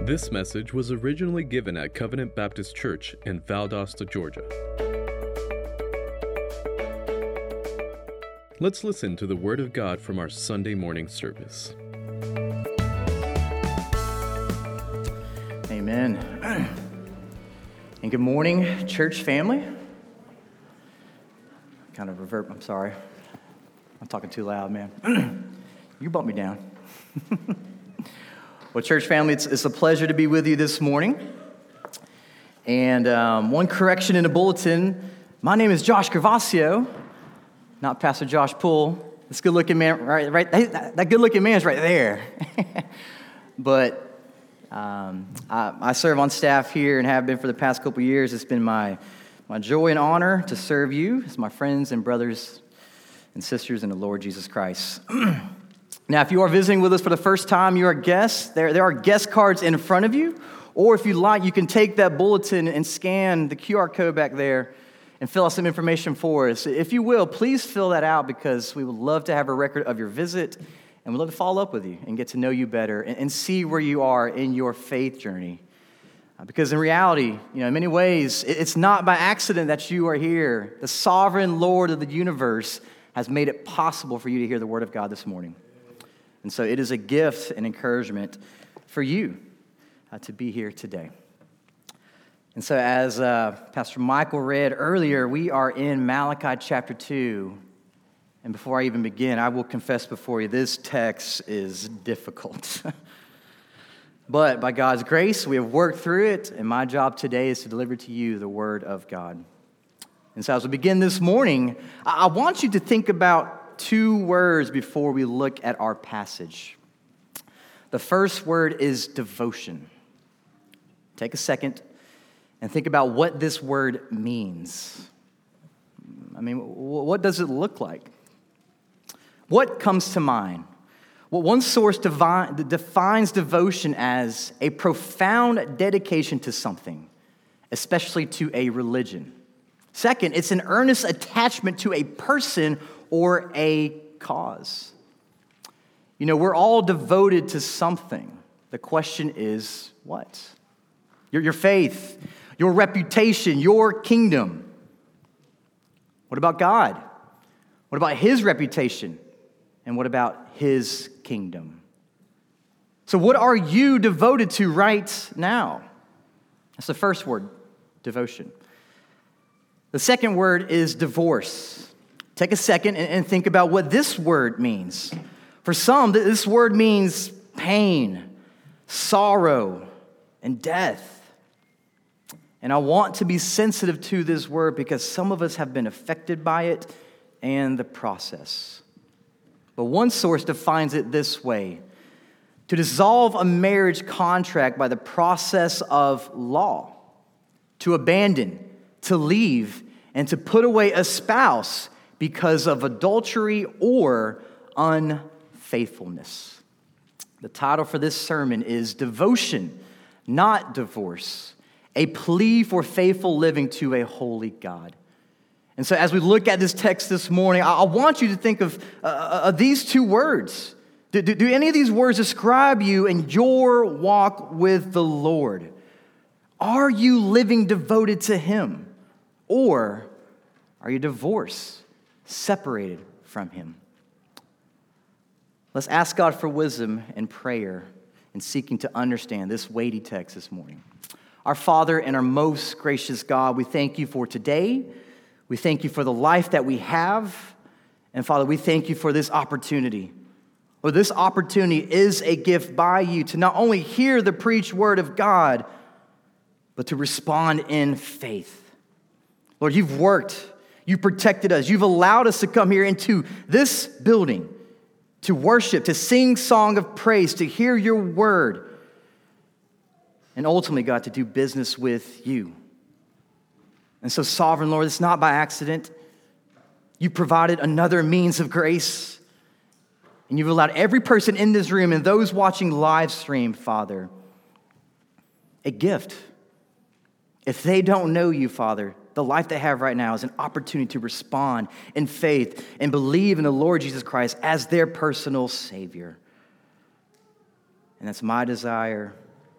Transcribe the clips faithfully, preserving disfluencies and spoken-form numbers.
This message was originally given at Covenant Baptist Church in Valdosta, Georgia. Let's listen to the Word of God from our Sunday morning service. Amen. And good morning, church family. Kind of reverb, I'm sorry. I'm talking too loud, man. You bumped me down. Well, church family, it's, it's a pleasure to be with you this morning. And um, one correction in the bulletin, my name is Josh Gervasio, not Pastor Josh Poole. This good-looking man, right? Right, that, that good-looking man's right there. But um, I, I serve on staff here and have been for the past couple years. It's been my, my joy and honor to serve you as my friends and brothers and sisters in the Lord Jesus Christ. Now, if you are visiting with us for the first time, you're a guest. There, there are guest cards in front of you. Or if you like, you can take that bulletin and scan the Q R code back there and fill out some information for us. If you will, please fill that out because we would love to have a record of your visit and we'd love to follow up with you and get to know you better and, and see where you are in your faith journey. Uh, because in reality, you know, in many ways, it, it's not by accident that you are here. The sovereign Lord of the universe has made it possible for you to hear the Word of God this morning. And so it is a gift and encouragement for you uh, to be here today. And so as uh, Pastor Michael read earlier, we are in Malachi chapter two. And before I even begin, I will confess before you, this text is difficult. But by God's grace, we have worked through it, and my job today is to deliver to you the Word of God. And so as we begin this morning, I want you to think about two words before we look at our passage. The first word is devotion. Take a second and think about what this word means. I mean, what does it look like? What comes to mind? Well, one source divine, defines devotion as a profound dedication to something, especially to a religion. Second, it's an earnest attachment to a person or a cause. You know, we're all devoted to something. The question is, what? Your, your faith, your reputation, your kingdom. What about God? What about His reputation? And what about His kingdom? So what are you devoted to right now? That's the first word, devotion. The second word is divorce. Take a second and think about what this word means. For some, this word means pain, sorrow, and death. And I want to be sensitive to this word because some of us have been affected by it and the process. But one source defines it this way: to dissolve a marriage contract by the process of law, to abandon, to leave, and to put away a spouse because of adultery or unfaithfulness. The title for this sermon is Devotion, Not Divorce, a plea for faithful living to a holy God. And so as we look at this text this morning, I want you to think of, uh, of these two words. Do, do, do any of these words describe you in your walk with the Lord? Are you living devoted to Him? Or are you divorced? Separated from Him? Let's ask God for wisdom and prayer in seeking to understand this weighty text this morning. Our Father and our most gracious God, we thank you for today. We thank you for the life that we have. And Father, we thank you for this opportunity. Or this opportunity is a gift by you to not only hear the preached word of God, but to respond in faith. Lord, you've worked. You protected us. You've allowed us to come here into this building to worship, to sing song of praise, to hear your word, and ultimately, God, to do business with you. And so, sovereign Lord, it's not by accident. You provided another means of grace, and you've allowed every person in this room and those watching live stream, Father, a gift. If they don't know you, Father, the life they have right now is an opportunity to respond in faith and believe in the Lord Jesus Christ as their personal Savior. And that's my desire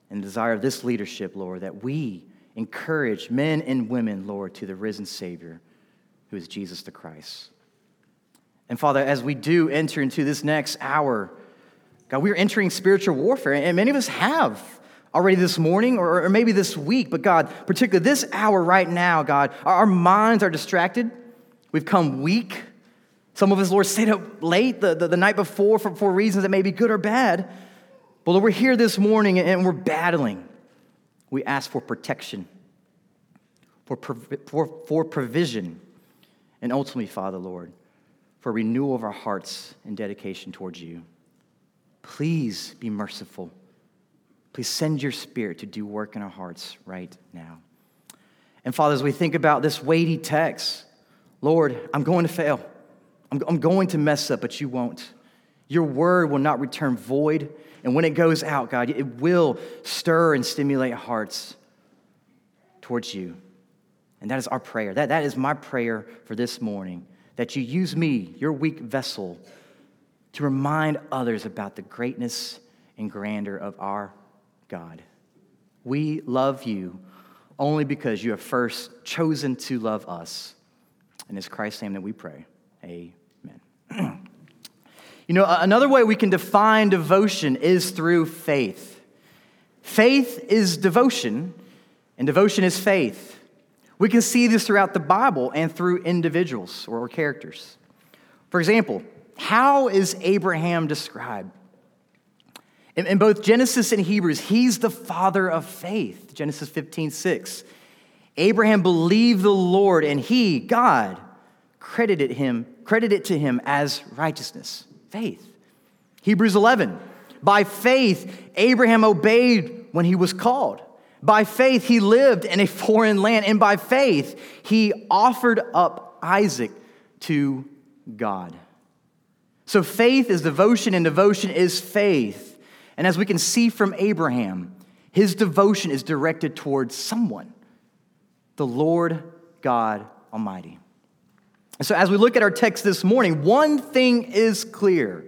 and desire of this leadership, Lord, that we encourage men and women, Lord, to the risen Savior, who is Jesus the Christ. And Father, as we do enter into this next hour, God, we're entering spiritual warfare, and many of us have already this morning or, or maybe this week, but God, particularly this hour right now, God, our, our minds are distracted. We've come weak. Some of us, Lord, stayed up late the, the, the night before for, for reasons that may be good or bad. But Lord, we're here this morning and we're battling. We ask for protection, for, for, for provision, and ultimately, Father, Lord, for renewal of our hearts and dedication towards you. Please be merciful. Please send your Spirit to do work in our hearts right now. And Father, as we think about this weighty text, Lord, I'm going to fail. I'm, I'm going to mess up, but you won't. Your word will not return void. And when it goes out, God, it will stir and stimulate hearts towards you. And that is our prayer. That, that is my prayer for this morning, that you use me, your weak vessel, to remind others about the greatness and grandeur of our God. We love you only because you have first chosen to love us. And it's Christ's name that we pray. Amen. You know, another way we can define devotion is through faith. Faith is devotion, and devotion is faith. We can see this throughout the Bible and through individuals or characters. For example, how is Abraham described? In, in both Genesis and Hebrews, he's the father of faith. Genesis fifteen six. Abraham believed the Lord, and he, God, credited him, credited to him as righteousness. Faith. Hebrews eleven. By faith, Abraham obeyed when he was called. By faith, he lived in a foreign land. And by faith, he offered up Isaac to God. So faith is devotion, and devotion is faith. And as we can see from Abraham, his devotion is directed towards someone, the Lord God Almighty. And so as we look at our text this morning, one thing is clear.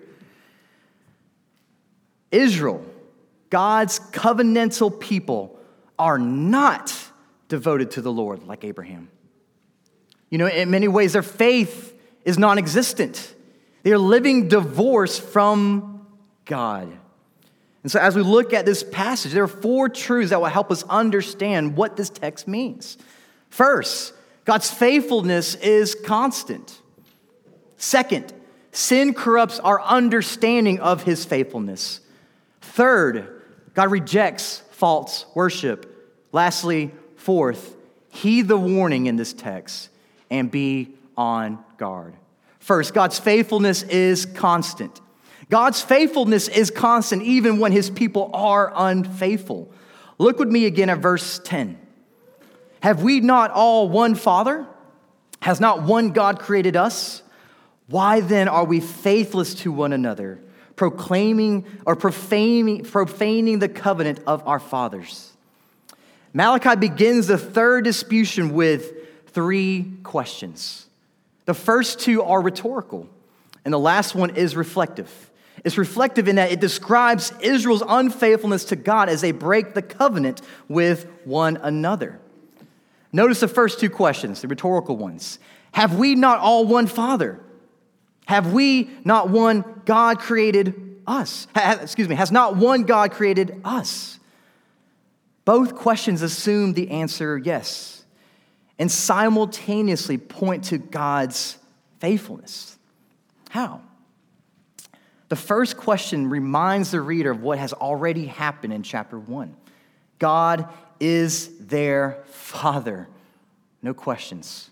Israel, God's covenantal people, are not devoted to the Lord like Abraham. You know, in many ways, their faith is non-existent. They are living divorced from God. And so as we look at this passage, there are four truths that will help us understand what this text means. First, God's faithfulness is constant. Second, sin corrupts our understanding of his faithfulness. Third, God rejects false worship. Lastly, fourth, heed the warning in this text and be on guard. First, God's faithfulness is constant. God's faithfulness is constant even when his people are unfaithful. Look with me again at verse ten. Have we not all one Father? Has not one God created us? Why then are we faithless to one another, proclaiming or profaning, profaning the covenant of our fathers? Malachi begins the third disputation with three questions. The first two are rhetorical, and the last one is reflective. It's reflective in that it describes Israel's unfaithfulness to God as they break the covenant with one another. Notice the first two questions, the rhetorical ones. Have we not all one Father? Have we not one God created us? Ha, excuse me, has not one God created us? Both questions assume the answer yes, and simultaneously point to God's faithfulness. How? The first question reminds the reader of what has already happened in chapter one. God is their Father. No questions.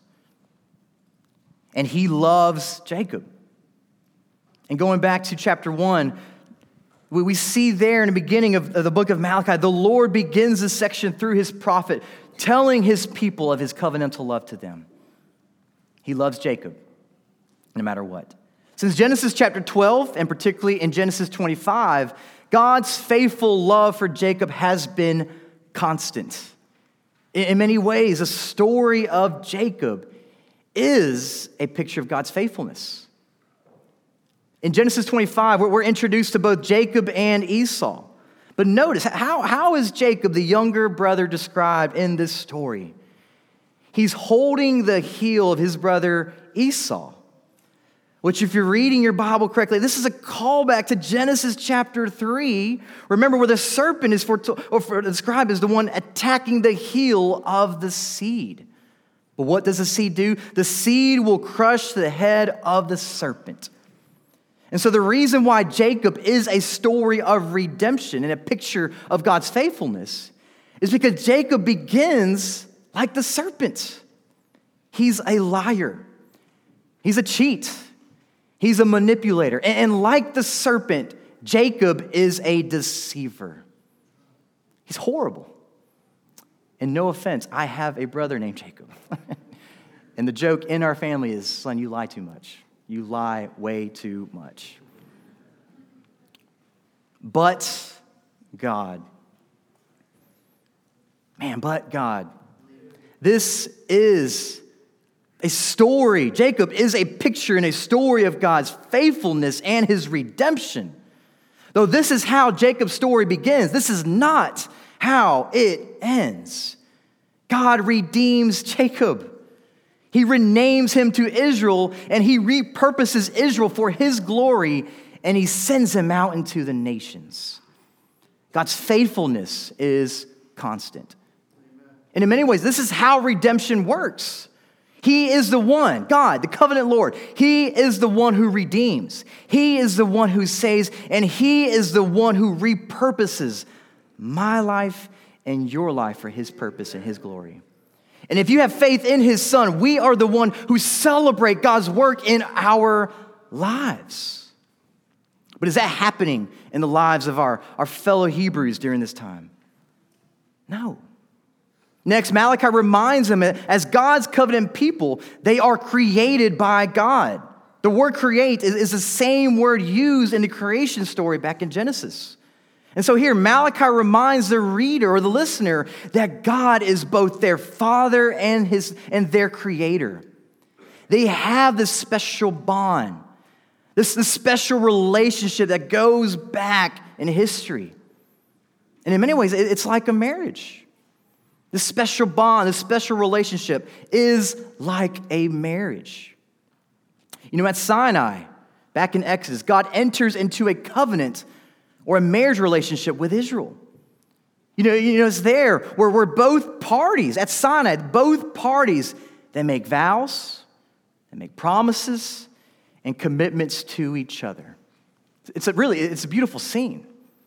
And he loves Jacob. And going back to chapter one, we see there in the beginning of the book of Malachi, the Lord begins this section through his prophet, telling his people of his covenantal love to them. He loves Jacob, no matter what. Since Genesis chapter twelve, and particularly in Genesis twenty-five, God's faithful love for Jacob has been constant. In many ways, the story of Jacob is a picture of God's faithfulness. In Genesis twenty-five, we're introduced to both Jacob and Esau. But notice, how, how is Jacob, the younger brother, described in this story? He's holding the heel of his brother Esau, which, if you're reading your Bible correctly, this is a callback to Genesis chapter three. Remember, where the serpent is for, or for described as the one attacking the heel of the seed. But what does the seed do? The seed will crush the head of the serpent. And so the reason why Jacob is a story of redemption and a picture of God's faithfulness is because Jacob begins like the serpent. He's a liar. He's a cheat. He's a manipulator. And like the serpent, Jacob is a deceiver. He's horrible. And no offense, I have a brother named Jacob. And the joke in our family is, son, you lie too much. You lie way too much. But God. Man, but God. This is a story. Jacob is a picture and a story of God's faithfulness and his redemption. Though this is how Jacob's story begins, this is not how it ends. God redeems Jacob. He renames him to Israel, and he repurposes Israel for his glory, and he sends him out into the nations. God's faithfulness is constant. And in many ways, this is how redemption works. He is the one, God, the covenant Lord. He is the one who redeems. He is the one who saves, and he is the one who repurposes my life and your life for his purpose and his glory. And if you have faith in his son, we are the one who celebrate God's work in our lives. But is that happening in the lives of our, our fellow Hebrews during this time? No. Next, Malachi reminds them that as God's covenant people, they are created by God. The word create is, is the same word used in the creation story back in Genesis. And so here, Malachi reminds the reader or the listener that God is both their father and his and their creator. They have this special bond, this, this special relationship that goes back in history. And in many ways, it's like a marriage. This special bond, this special relationship is like a marriage. You know, at Sinai, back in Exodus, God enters into a covenant or a marriage relationship with Israel. You know, you know, it's there where we're both parties. At Sinai, both parties, they make vows, they make promises, and commitments to each other. It's a really, it's a beautiful scene.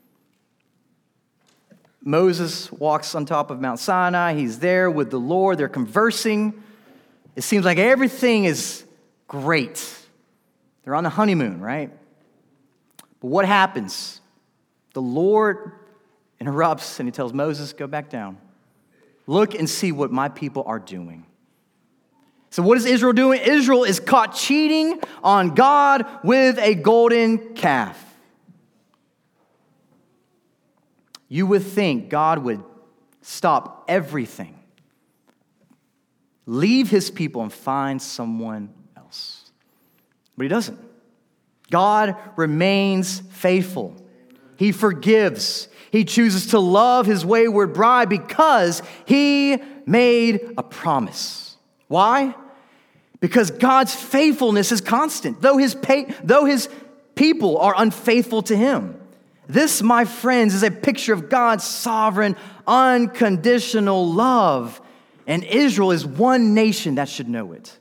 Moses walks on top of Mount Sinai. He's there with the Lord. They're conversing. It seems like everything is great. They're on the honeymoon, right? But what happens? The Lord interrupts and he tells Moses, go back down. Look and see what my people are doing. So what is Israel doing? Israel is caught cheating on God with a golden calf. You would think God would stop everything, leave his people and find someone else. But he doesn't. God remains faithful. He forgives. He chooses to love his wayward bride because he made a promise. Why? Because God's faithfulness is constant, though his, pay, though his people are unfaithful to him. This, my friends, is a picture of God's sovereign, unconditional love. And Israel is one nation that should know it.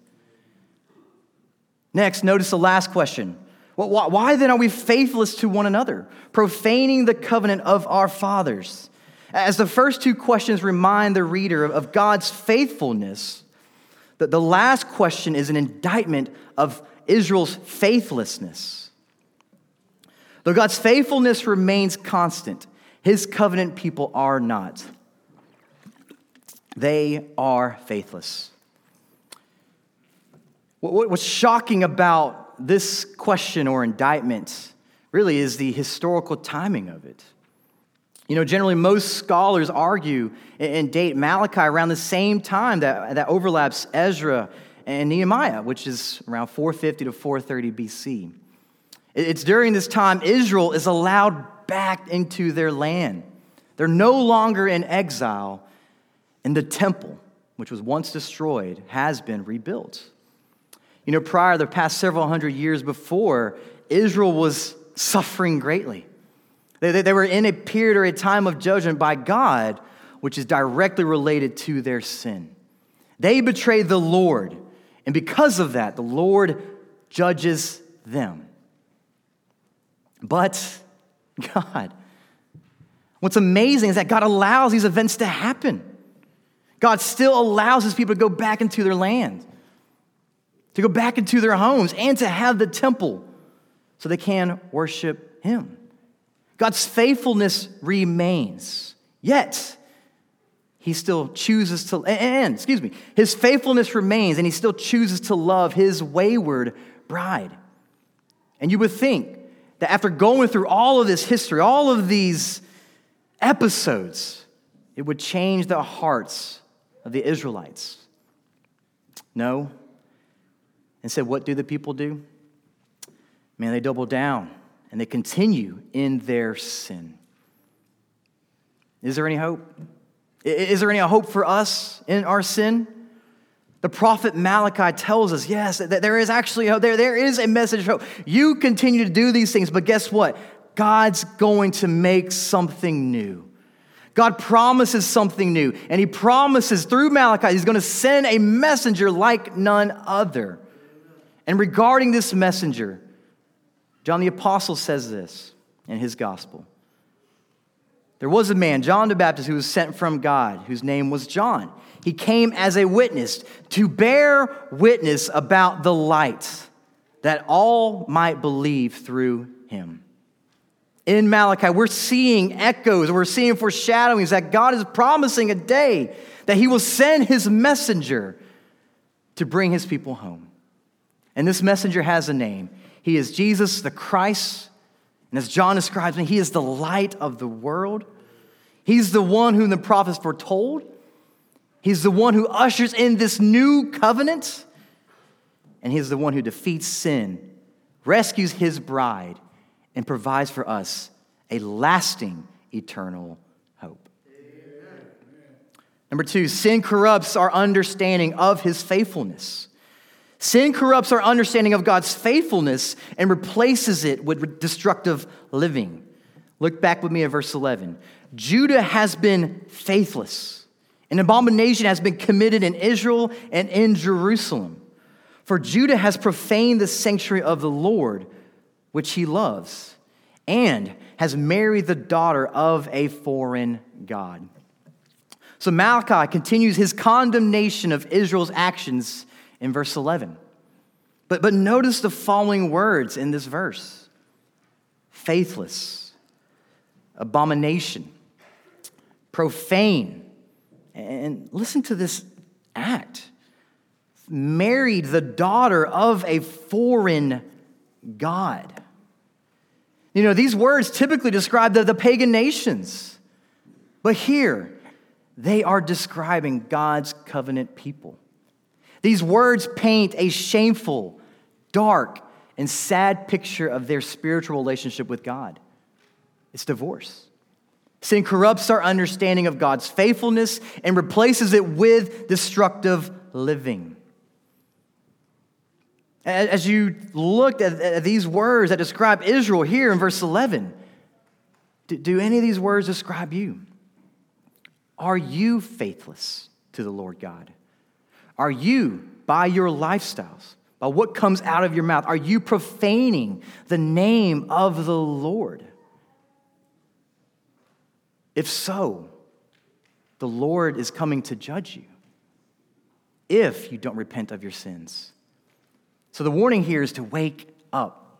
Next, notice the last question. Well, why then are we faithless to one another, profaning the covenant of our fathers? As the first two questions remind the reader of God's faithfulness, the last question is an indictment of Israel's faithlessness. Though God's faithfulness remains constant, his covenant people are not. They are faithless. What's shocking about this question or indictment really is the historical timing of it. You know, generally most scholars argue and date Malachi around the same time that, that overlaps Ezra and Nehemiah, which is around four fifty to four thirty B C. It's during this time Israel is allowed back into their land. They're no longer in exile, and the temple, which was once destroyed, has been rebuilt. You know, prior, the past several hundred years before, Israel was suffering greatly. They, they, they were in a period or a time of judgment by God, which is directly related to their sin. They betrayed the Lord, and because of that, the Lord judges them. But God, what's amazing is that God allows these events to happen. God still allows his people to go back into their land, to go back into their homes, and to have the temple so they can worship him. God's faithfulness remains, yet he still chooses to, and, excuse me, his faithfulness remains, and he still chooses to love his wayward bride. And you would think that after going through all of this history, all of these episodes, it would change the hearts of the Israelites. No. Instead, what do the people do? Man, they double down and they continue in their sin. Is there any hope? Is there any hope for us in our sin? The prophet Malachi tells us, yes, that there is actually hope. There, there is a message of hope. You continue to do these things, but guess what? God's going to make something new. God promises something new, and he promises through Malachi, he's going to send a messenger like none other. And regarding this messenger, John the Apostle says this in his gospel. There was a man, John the Baptist, who was sent from God, whose name was John. He came as a witness to bear witness about the light, that all might believe through him. In Malachi, we're seeing echoes, we're seeing foreshadowings that God is promising a day that he will send his messenger to bring his people home. And this messenger has a name. He is Jesus the Christ. And as John describes him, he is the light of the world. He's the one whom the prophets foretold. He's the one who ushers in this new covenant. And he's the one who defeats sin, rescues his bride, and provides for us a lasting, eternal hope. Amen. Number two, sin corrupts our understanding of his faithfulness. Sin corrupts our understanding of God's faithfulness and replaces it with destructive living. Look back with me at verse eleven. Judah has been faithless. An abomination has been committed in Israel and in Jerusalem. For Judah has profaned the sanctuary of the Lord, which he loves, and has married the daughter of a foreign god. So Malachi continues his condemnation of Israel's actions in verse eleven. But, but notice the following words in this verse. Faithless, abomination, profane, and listen to this act. Married the daughter of a foreign god. You know, these words typically describe the, the pagan nations. But here, they are describing God's covenant people. These words paint a shameful, dark, and sad picture of their spiritual relationship with God. It's divorce. Sin corrupts our understanding of God's faithfulness and replaces it with destructive living. As you looked at these words that describe Israel here in verse eleven, do any of these words describe you? Are you faithless to the Lord God? Are you, by your lifestyles, by what comes out of your mouth, are you profaning the name of the Lord? If so, the Lord is coming to judge you if you don't repent of your sins. So the warning here is to wake up.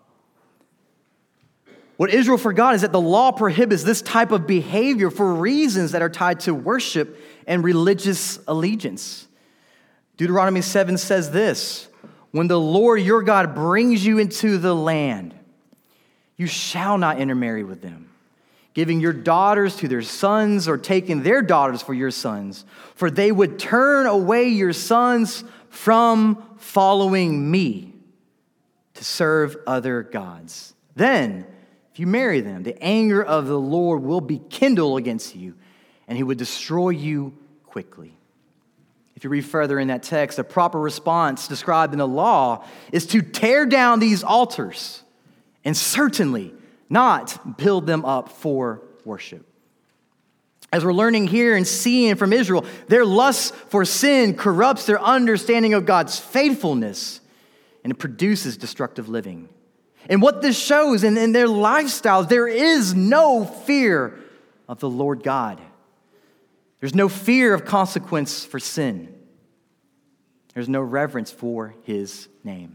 What Israel forgot is that the law prohibits this type of behavior for reasons that are tied to worship and religious allegiance. Deuteronomy seven says this, when the Lord your God brings you into the land, you shall not intermarry with them, giving your daughters to their sons or taking their daughters for your sons, for they would turn away your sons from following me to serve other gods. Then if you marry them, the anger of the Lord will be kindled against you, and he would destroy you quickly. If you read further in that text, the proper response described in the law is to tear down these altars and certainly not build them up for worship. As we're learning here and seeing from Israel, their lust for sin corrupts their understanding of God's faithfulness, and it produces destructive living. And what this shows in, in their lifestyles, there is no fear of the Lord God. There's no fear of consequence for sin. There's no reverence for his name.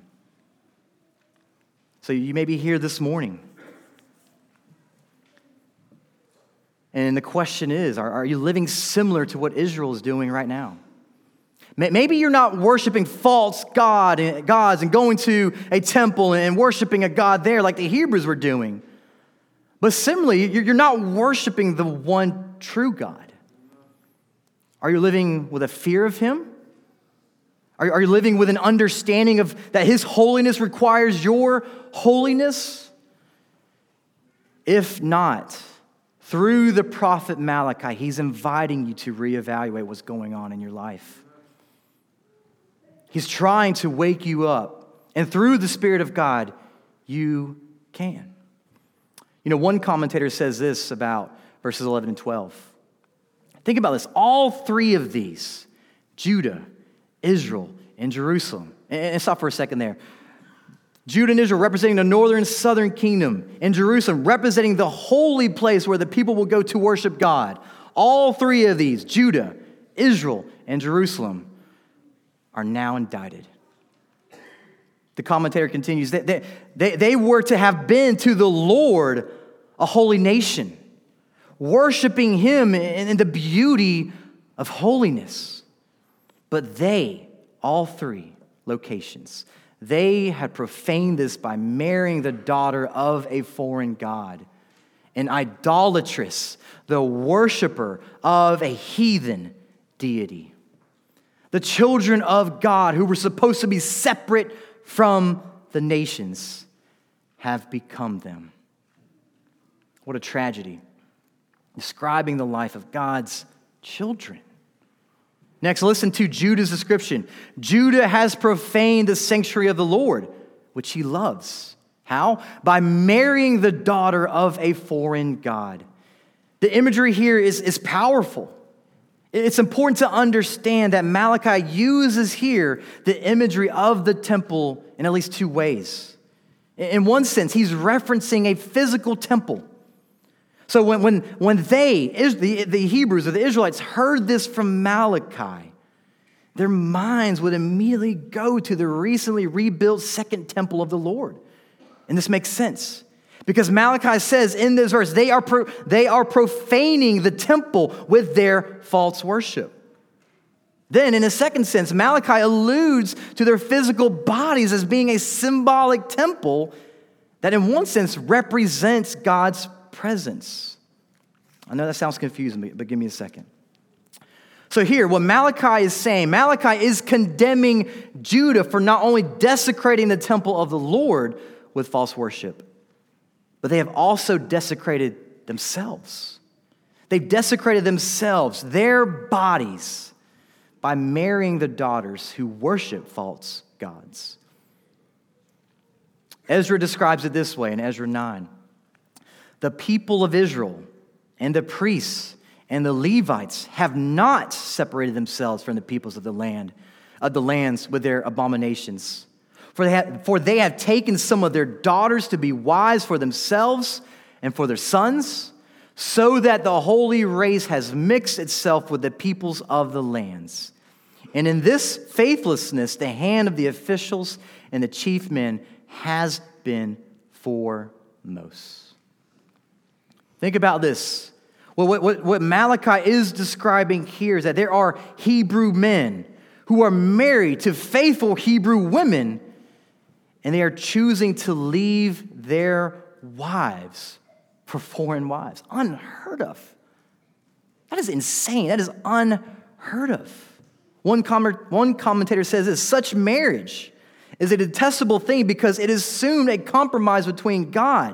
So you may be here this morning, and the question is, are, are you living similar to what Israel is doing right now? Maybe you're not worshiping false God, gods and going to a temple and worshiping a God there like the Hebrews were doing. But similarly, you're not worshiping the one true God. Are you living with a fear of him? Are you living with an understanding of that his holiness requires your holiness? If not, through the prophet Malachi, he's inviting you to reevaluate what's going on in your life. He's trying to wake you up. And through the Spirit of God, you can. You know, one commentator says this about verses eleven and twelve. Think about this. All three of these, Judah, Israel, and Jerusalem. And stop for a second there. Judah and Israel representing the northern and southern kingdom, and Jerusalem representing the holy place where the people will go to worship God. All three of these, Judah, Israel, and Jerusalem, are now indicted. The commentator continues, that they, they, they were to have been to the Lord a holy nation, worshiping him in, in the beauty of holiness. But they, all three locations, they had profaned this by marrying the daughter of a foreign god, an idolatress, the worshiper of a heathen deity. The children of God, who were supposed to be separate from the nations, have become them. What a tragedy. Describing the life of God's children. Next, listen to Judah's description. Judah has profaned the sanctuary of the Lord, which he loves. How? By marrying the daughter of a foreign god. The imagery here is, is powerful. It's important to understand that Malachi uses here the imagery of the temple in at least two ways. In one sense, he's referencing a physical temple. So when, when, when they, the, the Hebrews or the Israelites, heard this from Malachi, their minds would immediately go to the recently rebuilt second temple of the Lord. And this makes sense. Because Malachi says in this verse, they are, pro, they are profaning the temple with their false worship. Then, in a second sense, Malachi alludes to their physical bodies as being a symbolic temple that in one sense represents God's presence. I know that sounds confusing, but give me a second. So here, what Malachi is saying, Malachi is condemning Judah for not only desecrating the temple of the Lord with false worship, but they have also desecrated themselves. They've desecrated themselves, their bodies, by marrying the daughters who worship false gods. Ezra describes it this way in Ezra nine. The people of Israel and the priests and the Levites have not separated themselves from the peoples of the land, of the lands with their abominations. For they, have, for they have taken some of their daughters to be wives for themselves and for their sons, so that the holy race has mixed itself with the peoples of the lands. And in this faithlessness, the hand of the officials and the chief men has been foremost. Think about this. Well, what, what, what Malachi is describing here is that there are Hebrew men who are married to faithful Hebrew women, and they are choosing to leave their wives for foreign wives. Unheard of. That is insane. That is unheard of. One, com- one commentator says this: such marriage is a detestable thing because it assumed a compromise between God,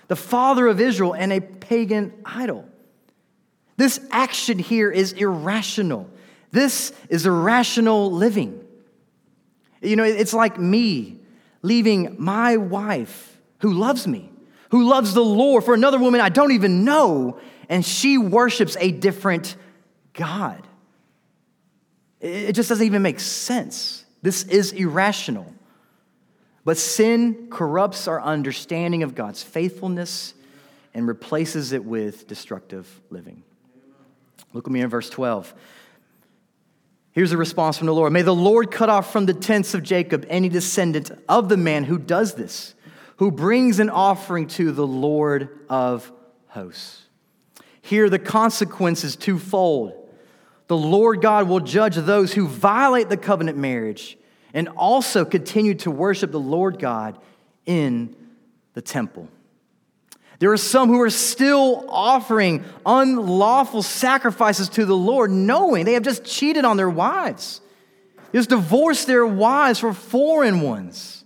the father of Israel, and a pagan idol. This action here is irrational. This is irrational living. You know, it's like me leaving my wife who loves me, who loves the Lord, for another woman I don't even know, and she worships a different God. It just doesn't even make sense. This is irrational. But sin corrupts our understanding of God's faithfulness and replaces it with destructive living. Look with me in verse twelve. Here's a response from the Lord. May the Lord cut off from the tents of Jacob any descendant of the man who does this, who brings an offering to the Lord of hosts. Here the consequence is twofold. The Lord God will judge those who violate the covenant marriage and also continue to worship the Lord God in the temple. There are some who are still offering unlawful sacrifices to the Lord, knowing they have just cheated on their wives. They just divorced their wives for foreign ones.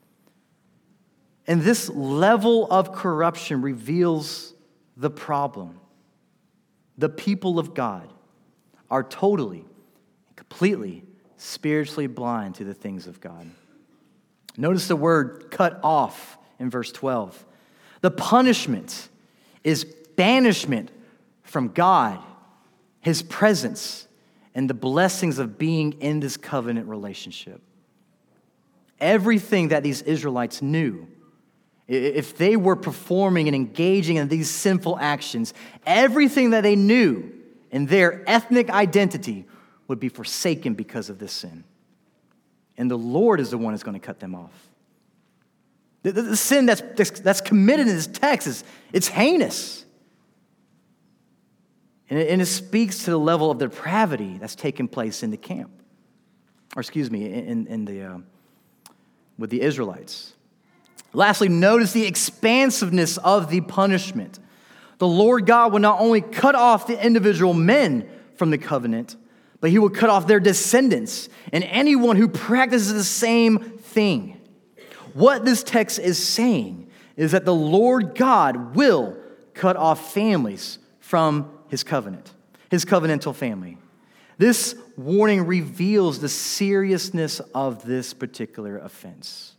And this level of corruption reveals the problem. The people of God are totally, completely, spiritually blind to the things of God. Notice the word cut off in verse twelve. The punishment is banishment from God, His presence, and the blessings of being in this covenant relationship. Everything that these Israelites knew, if they were performing and engaging in these sinful actions, everything that they knew in their ethnic identity would be forsaken because of this sin. And the Lord is the one who's going to cut them off. The, the, the sin that's, that's committed in this text is it's heinous. And it, and it speaks to the level of depravity that's taken place in the camp. Or excuse me, in, in the uh, with the Israelites. Lastly, notice the expansiveness of the punishment. The Lord God will not only cut off the individual men from the covenant, but He will cut off their descendants and anyone who practices the same thing. What this text is saying is that the Lord God will cut off families from His covenant, His covenantal family. This warning reveals the seriousness of this particular offense.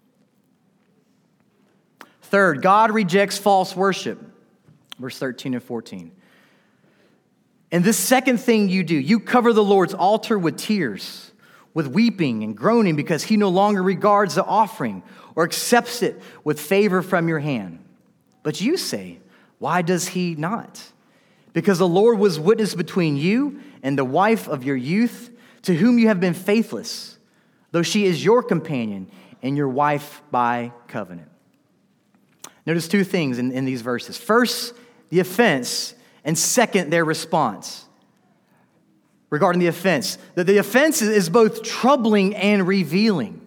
Third, God rejects false worship. Verse thirteen and fourteen. And this second thing you do, you cover the Lord's altar with tears, with weeping and groaning, because He no longer regards the offering or accepts it with favor from your hand. But you say, why does He not? Because the Lord was witness between you and the wife of your youth, to whom you have been faithless, though she is your companion and your wife by covenant. Notice two things in, in these verses. First, the offense, and second, their response. Regarding the offense, that the offense is both troubling and revealing.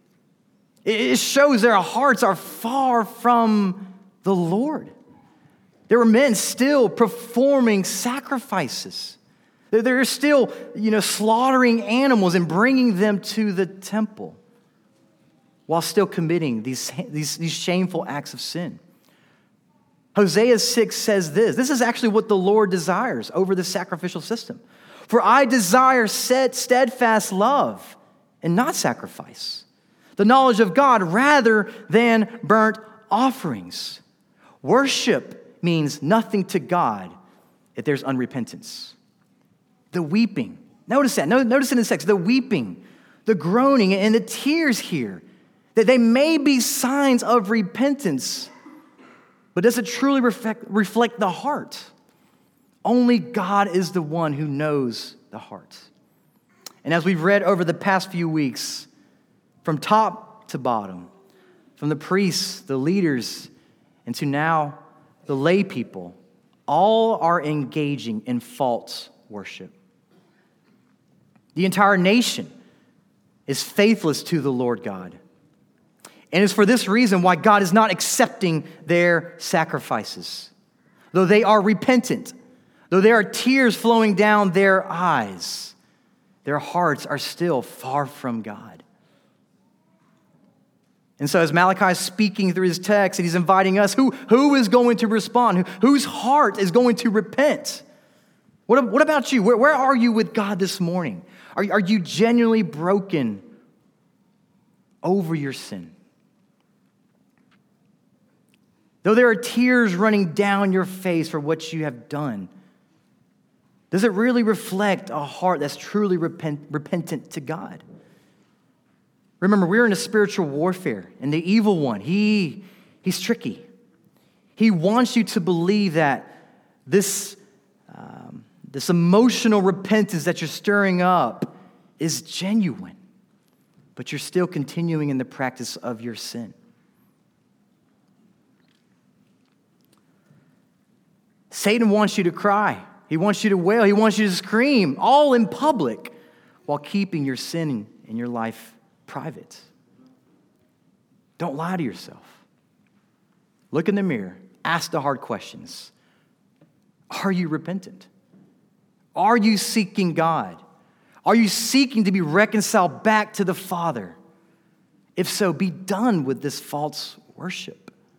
It shows their hearts are far from the Lord. There were men still performing sacrifices. They're still, you know, slaughtering animals and bringing them to the temple while still committing these, these, these shameful acts of sin. Hosea six says this. This is actually what the Lord desires over the sacrificial system. For I desire steadfast love and not sacrifice, the knowledge of God rather than burnt offerings. Worship means nothing to God if there's unrepentance. The weeping, notice that, notice in the text, the weeping, the groaning, and the tears here, that they may be signs of repentance, but does it truly reflect, reflect the heart? Only God is the one who knows the heart. And as we've read over the past few weeks, from top to bottom, from the priests, the leaders, and to now the lay people, all are engaging in false worship. The entire nation is faithless to the Lord God. And it's for this reason why God is not accepting their sacrifices. Though they are repentant, though there are tears flowing down their eyes, their hearts are still far from God. And so as Malachi is speaking through his text and he's inviting us, who, who is going to respond? Who, whose heart is going to repent? What, what about you? Where, where are you with God this morning? Are, are you genuinely broken over your sin? Though there are tears running down your face for what you have done, does it really reflect a heart that's truly repent, repentant to God? Remember, we're in a spiritual warfare, and the evil one, he, he's tricky. He wants you to believe that this, um, this emotional repentance that you're stirring up is genuine, but you're still continuing in the practice of your sin. Satan wants you to cry. He wants you to wail. He wants you to scream, all in public, while keeping your sin in your life private. Don't lie to yourself. Look in the mirror. Ask the hard questions. Are you repentant? Are you seeking God? Are you seeking to be reconciled back to the Father? If so, be done with this false worship.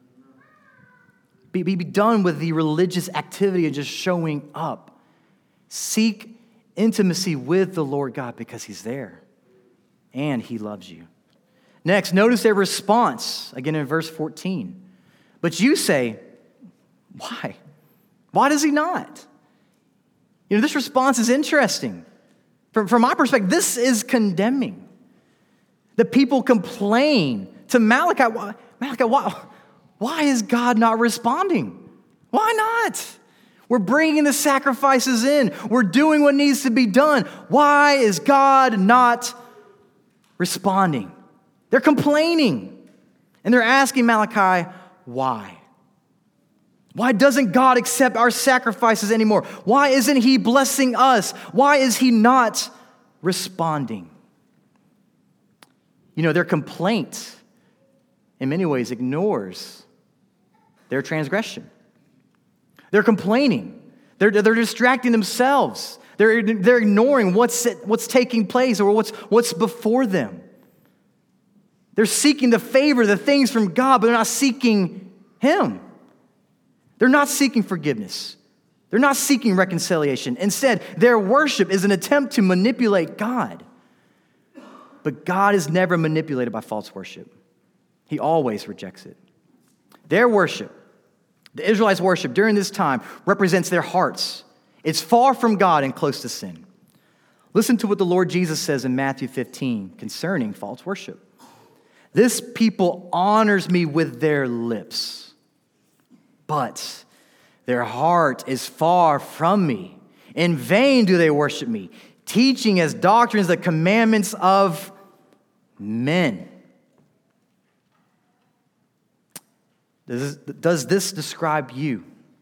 Be, be done with the religious activity of just showing up. Seek intimacy with the Lord God because He's there and He loves you. Next, notice their response, again in verse fourteen. But you say, why? Why does He not? You know, this response is interesting. From, from my perspective, this is condemning. The people complain to Malachi, why, Malachi, why, why is God not responding? Why not? We're bringing the sacrifices in. We're doing what needs to be done. Why is God not responding? They're complaining. And they're asking Malachi, why? Why doesn't God accept our sacrifices anymore? Why isn't He blessing us? Why is He not responding? You know, their complaint in many ways ignores their transgression. They're complaining. They're, they're distracting themselves. They're, they're ignoring what's, what's taking place or what's, what's before them. They're seeking the favor, the things from God, but they're not seeking Him. They're not seeking forgiveness. They're not seeking reconciliation. Instead, their worship is an attempt to manipulate God. But God is never manipulated by false worship. He always rejects it. Their worship, the Israelites' worship during this time, represents their hearts. It's far from God and close to sin. Listen to what the Lord Jesus says in Matthew fifteen concerning false worship. This people honors me with their lips, but their heart is far from me. In vain do they worship me, teaching as doctrines the commandments of men. Does, does this describe you?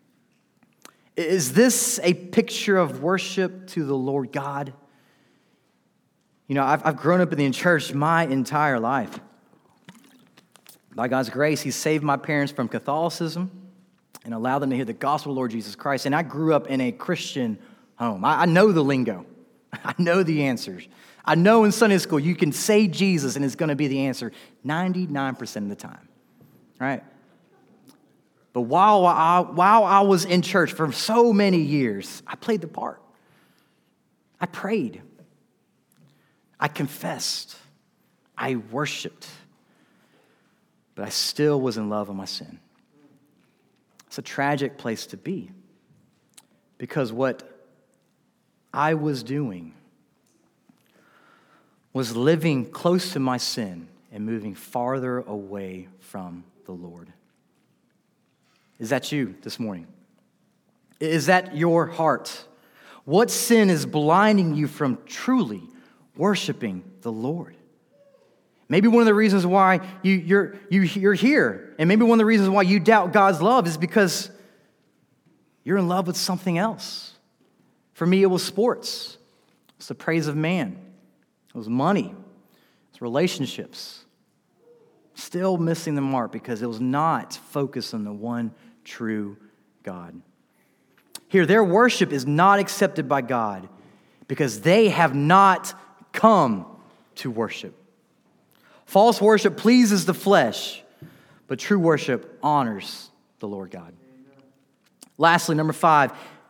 Is this a picture of worship to the Lord God? You know, I've, I've grown up in the church my entire life. By God's grace, He saved my parents from Catholicism and allowed them to hear the gospel of the Lord Jesus Christ. And I grew up in a Christian home. I, I know the lingo. I know the answers. I know in Sunday school you can say Jesus and it's going to be the answer ninety-nine percent of the time. All right? But while I, while I was in church for so many years, I played the part. I prayed. I confessed. I worshiped. But I still was in love with my sin. It's a tragic place to be. Because what I was doing was living close to my sin and moving farther away from the Lord. Is that you this morning? Is that your heart? What sin is blinding you from truly worshiping the Lord? Maybe one of the reasons why you, you're, you, you're here, and maybe one of the reasons why you doubt God's love is because you're in love with something else. For me, it was sports. It's the praise of man. It was money. It's relationships. Still missing the mark because it was not focused on the one true God. Here, their worship is not accepted by God because they have not come to worship. False worship pleases the flesh, but true worship honors the Lord God. Lastly, number five.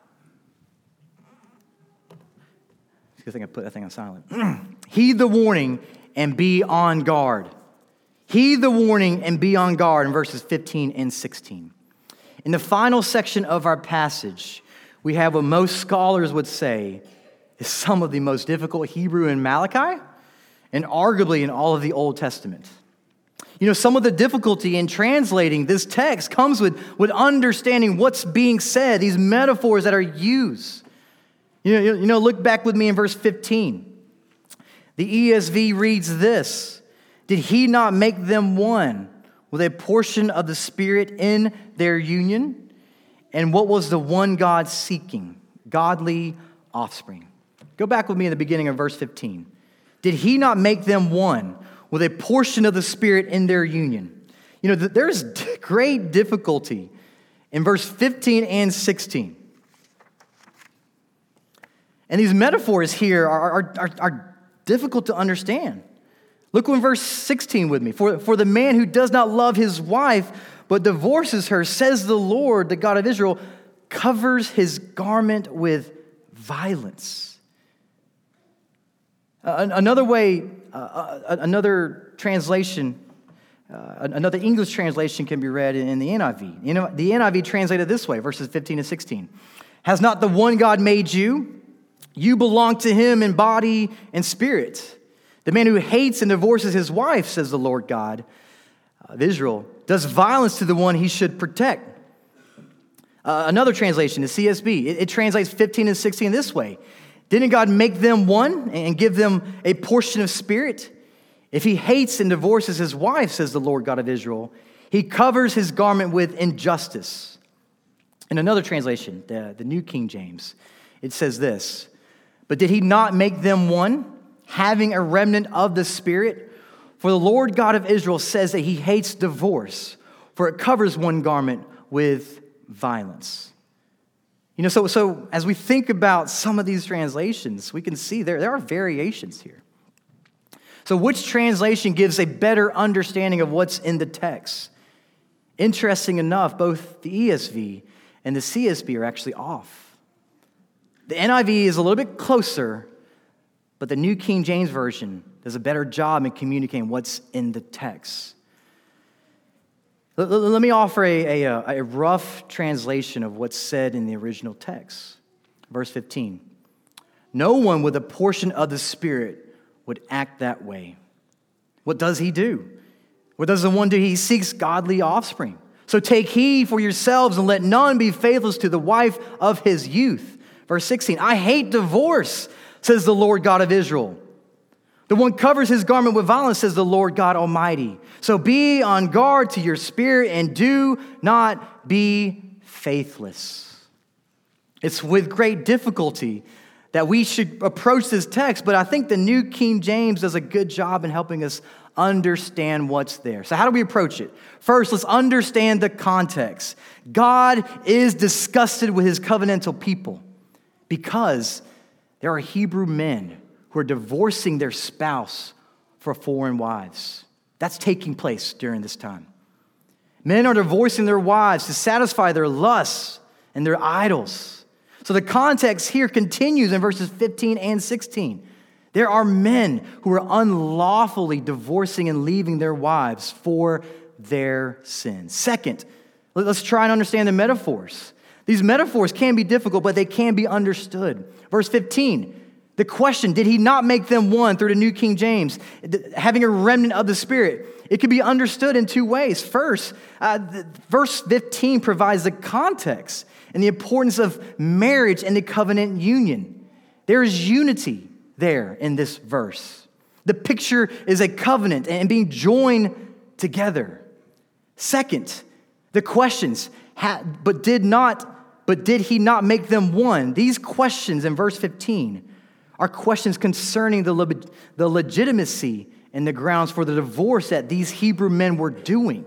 Good thing I put that thing on silent. Heed the warning and be on guard. Heed the warning and be on guard in verses fifteen and sixteen. In the final section of our passage, we have what most scholars would say is some of the most difficult Hebrew in Malachi and arguably in all of the Old Testament. You know, some of the difficulty in translating this text comes with, with understanding what's being said, these metaphors that are used. You know, you know, look back with me in verse fifteen. The E S V reads this: did he not make them one with a portion of the Spirit in their union? And what was the one God seeking? Godly offspring. Go back with me in the beginning of verse fifteen. Did he not make them one with a portion of the Spirit in their union? You know, there's great difficulty in verse fifteen and sixteen. And these metaphors here are, are, are, are difficult to understand. Look in verse sixteen with me. For, for the man who does not love his wife, but divorces her, says the Lord, the God of Israel, covers his garment with violence. Uh, another way, uh, another translation, uh, another English translation can be read in the N I V. You know, the N I V translated this way, verses fifteen and sixteen. Has not the one God made you? You belong to him in body and spirit. The man who hates and divorces his wife, says the Lord God of Israel, does violence to the one he should protect. Uh, another translation, the C S B, it, it translates fifteen and sixteen this way. Didn't God make them one and give them a portion of spirit? If he hates and divorces his wife, says the Lord God of Israel, he covers his garment with injustice. In another translation, the, the New King James, it says this: but did he not make them one, having a remnant of the Spirit? For the Lord God of Israel says that he hates divorce, for it covers one garment with violence. You know, so, so as we think about some of these translations, we can see there, there are variations here. So which translation gives a better understanding of what's in the text? Interesting enough, both the E S V and the C S B are actually off. The N I V is a little bit closer, but the New King James Version does a better job in communicating what's in the text. Let me offer a, a, a rough translation of what's said in the original text. Verse fifteen. No one with a portion of the Spirit would act that way. What does he do? What does the one do? He seeks godly offspring. So take heed for yourselves and let none be faithless to the wife of his youth. Verse sixteen. I hate divorce, says the Lord God of Israel. The one covers his garment with violence, says the Lord God Almighty. So be on guard to your spirit and do not be faithless. It's with great difficulty that we should approach this text, but I think the New King James does a good job in helping us understand what's there. So how do we approach it? First, let's understand the context. God is disgusted with his covenantal people because there are Hebrew men who are divorcing their spouse for foreign wives. That's taking place during this time. Men are divorcing their wives to satisfy their lusts and their idols. So the context here continues in verses fifteen and sixteen. There are men who are unlawfully divorcing and leaving their wives for their sins. Second, let's try and understand the metaphors. These metaphors can be difficult, but they can be understood. Verse fifteen. The question, did he not make them one through the New King James, having a remnant of the Spirit? It can be understood in two ways. First, uh, the, verse fifteen provides the context and the importance of marriage and the covenant union. There is unity there in this verse. The picture is a covenant and being joined together. Second, the questions, but did not, but did he not make them one? These questions in verse fifteen are questions concerning the, le- the legitimacy and the grounds for the divorce that these Hebrew men were doing.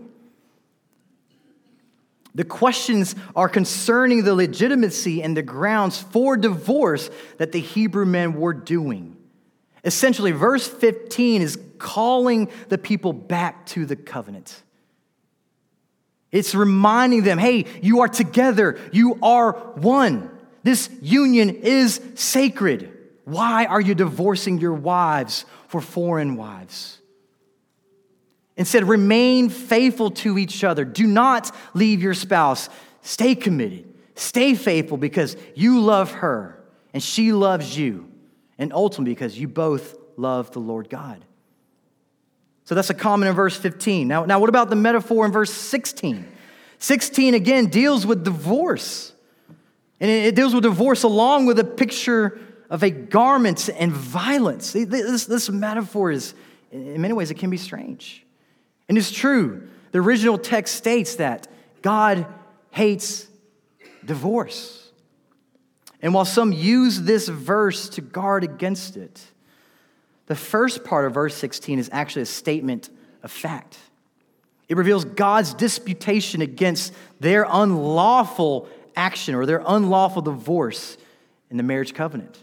The questions are concerning the legitimacy and the grounds for divorce that the Hebrew men were doing. Essentially, verse fifteen is calling the people back to the covenant. It's reminding them, hey, you are together. You are one. This union is sacred. Why are you divorcing your wives for foreign wives? Instead, remain faithful to each other. Do not leave your spouse. Stay committed. Stay faithful because you love her and she loves you. And ultimately because you both love the Lord God. So that's a comment in verse fifteen. Now, now what about the metaphor in verse sixteen? sixteen again deals with divorce. And it deals with divorce along with a picture of a garment and violence. This, this metaphor is, in many ways, it can be strange. And it's true. The original text states that God hates divorce. And while some use this verse to guard against it, the first part of verse sixteen is actually a statement of fact. It reveals God's disputation against their unlawful action or their unlawful divorce in the marriage covenant.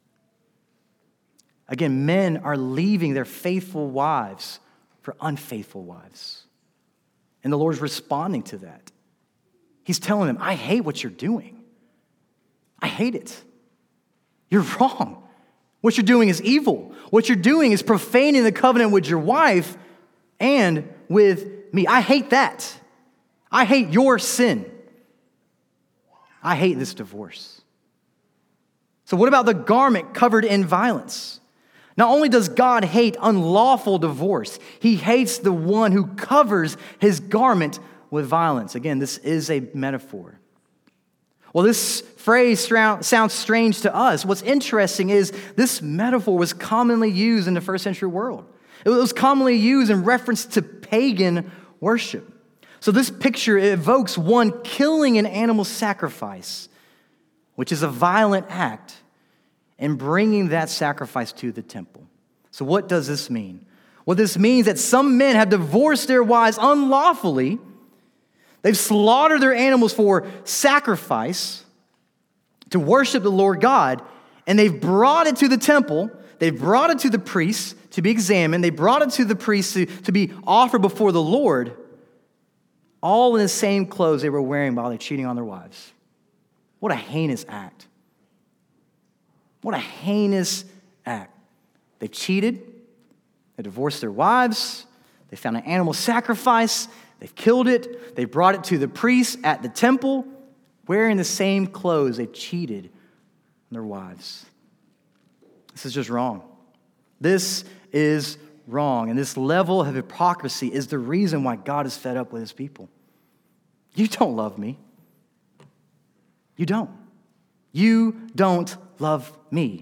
Again, men are leaving their faithful wives for unfaithful wives. And the Lord's responding to that. He's telling them, I hate what you're doing. I hate it. You're wrong. What you're doing is evil. What you're doing is profaning the covenant with your wife and with me. I hate that. I hate your sin. I hate this divorce. So what about the garment covered in violence? Not only does God hate unlawful divorce, he hates the one who covers his garment with violence. Again, this is a metaphor. Well, this phrase sounds strange to us. What's interesting is this metaphor was commonly used in the first century world. It was commonly used in reference to pagan worship. So this picture evokes one killing an animal sacrifice, which is a violent act, and bringing that sacrifice to the temple. So what does this mean? Well, this means that some men have divorced their wives unlawfully. They've slaughtered their animals for sacrifice to worship the Lord God, and they've brought it to the temple. They've brought it to the priests to be examined. They brought it to the priests to, to be offered before the Lord, all in the same clothes they were wearing while they're cheating on their wives. What a heinous act. What a heinous act. They cheated. They divorced their wives. They found an animal sacrifice. They've killed it. They brought it to the priests at the temple, wearing the same clothes. They cheated on their wives. This is just wrong. This is wrong. And this level of hypocrisy is the reason why God is fed up with his people. You don't love me. You don't. You don't love me.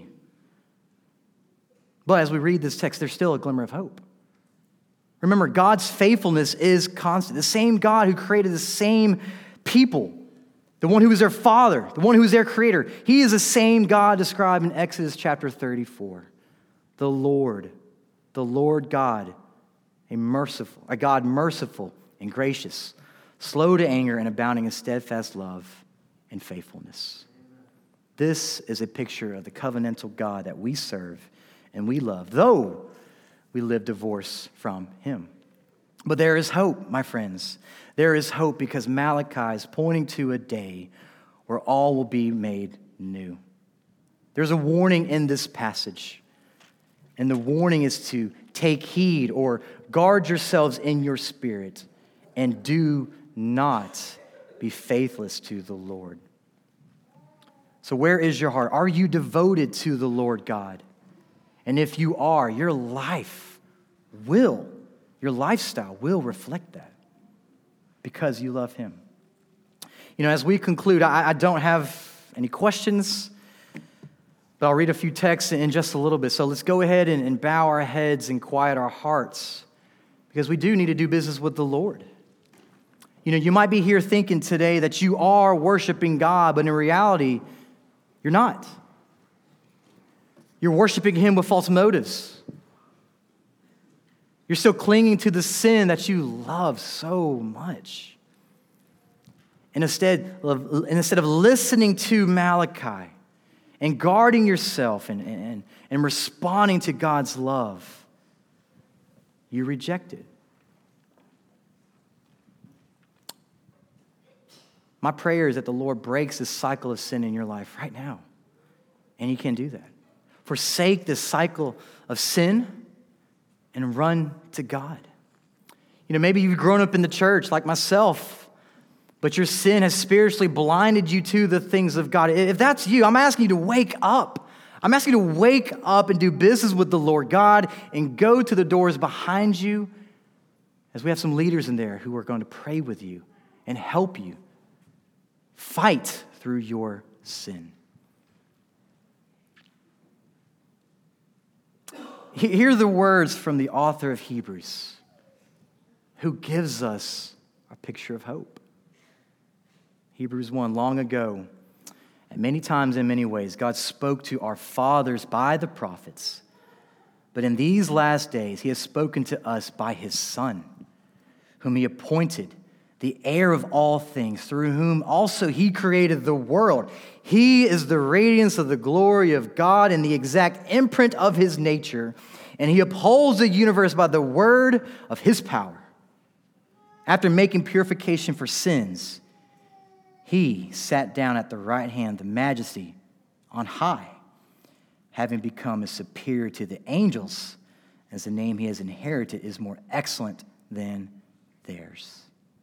But as we read this text, there's still a glimmer of hope. Remember, God's faithfulness is constant. The same God who created the same people, the one who was their father, the one who was their creator, he is the same God described in Exodus chapter thirty-four. The Lord, the Lord God, a merciful, a God merciful and gracious, slow to anger and abounding in steadfast love and faithfulness. This is a picture of the covenantal God that we serve and we love, though we live divorced from him. But there is hope, my friends. There is hope because Malachi is pointing to a day where all will be made new. There's a warning in this passage, and the warning is to take heed or guard yourselves in your spirit and do not be faithless to the Lord. So where is your heart? Are you devoted to the Lord God? And if you are, your life will, your lifestyle will reflect that because you love him. You know, as we conclude, I, I don't have any questions, but I'll read a few texts in just a little bit. So let's go ahead and, and bow our heads and quiet our hearts because we do need to do business with the Lord. You know, you might be here thinking today that you are worshiping God, but in reality, you're not. You're worshiping him with false motives. You're still clinging to the sin that you love so much. And instead of, instead of listening to Malachi and guarding yourself and, and, and responding to God's love, you reject it. My prayer is that the Lord breaks this cycle of sin in your life right now. And He can do that. Forsake this cycle of sin and run to God. You know, maybe you've grown up in the church like myself, but your sin has spiritually blinded you to the things of God. If that's you, I'm asking you to wake up. I'm asking you to wake up and do business with the Lord God and go to the doors behind you, as we have some leaders in there who are going to pray with you and help you fight through your sin. Hear the words from the author of Hebrews, who gives us a picture of hope. Hebrews one, long ago, and many times in many ways, God spoke to our fathers by the prophets. But in these last days, He has spoken to us by His Son, whom He appointed, the heir of all things, through whom also He created the world. He is the radiance of the glory of God and the exact imprint of His nature, and He upholds the universe by the word of His power. After making purification for sins, He sat down at the right hand of the Majesty on high, having become as superior to the angels, as the name He has inherited is more excellent than theirs.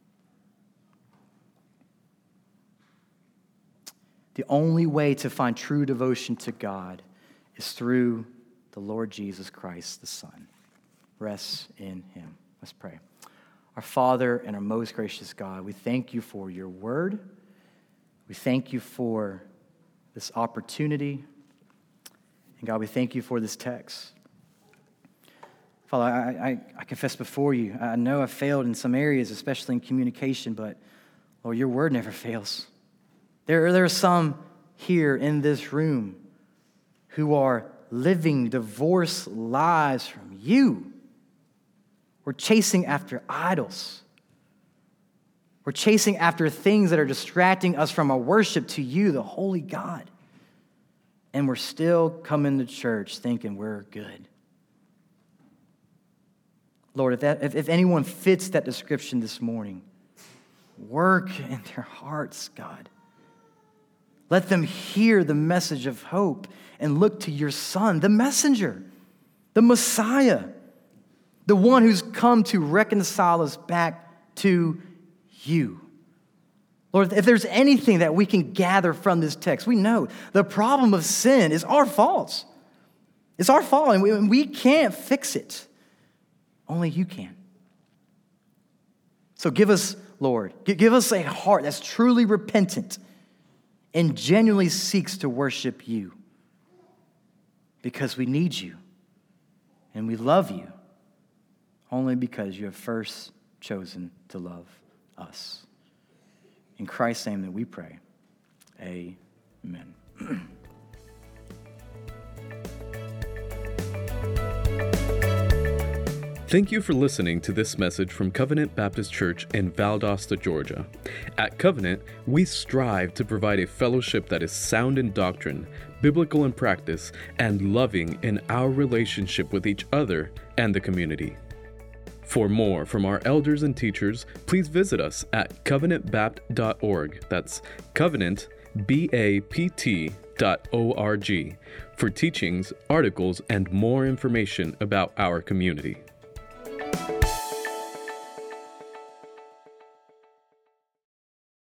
The only way to find true devotion to God is through the Lord Jesus Christ, the Son. Rest in Him. Let's pray. Our Father and our most gracious God, we thank You for Your word. We thank You for this opportunity. And God, we thank You for this text. Father, I, I, I confess before You, I know I've failed in some areas, especially in communication, but Lord, Your word never fails. There, there are some here in this room who are living divorced lives from You. We're chasing after idols. We're chasing after things that are distracting us from our worship to You, the holy God. And we're still coming to church thinking we're good. Lord, if, that, if, if anyone fits that description this morning, work in their hearts, God. Let them hear the message of hope and look to Your Son, the messenger, the Messiah, the one who's come to reconcile us back to You. Lord, if there's anything that we can gather from this text, we know the problem of sin is our fault. It's our fault, and we, and we can't fix it. Only You can. So give us, Lord, give us a heart that's truly repentant and genuinely seeks to worship You, because we need You and we love You only because You have first chosen to love us. In Christ's name that we pray. Amen. Thank you for listening to this message from Covenant Baptist Church in Valdosta, Georgia. At Covenant, we strive to provide a fellowship that is sound in doctrine, biblical in practice, and loving in our relationship with each other and the community. For more from our elders and teachers, please visit us at covenant bapt dot org. That's Covenant, B A P T dot O R G, for teachings, articles, and more information about our community.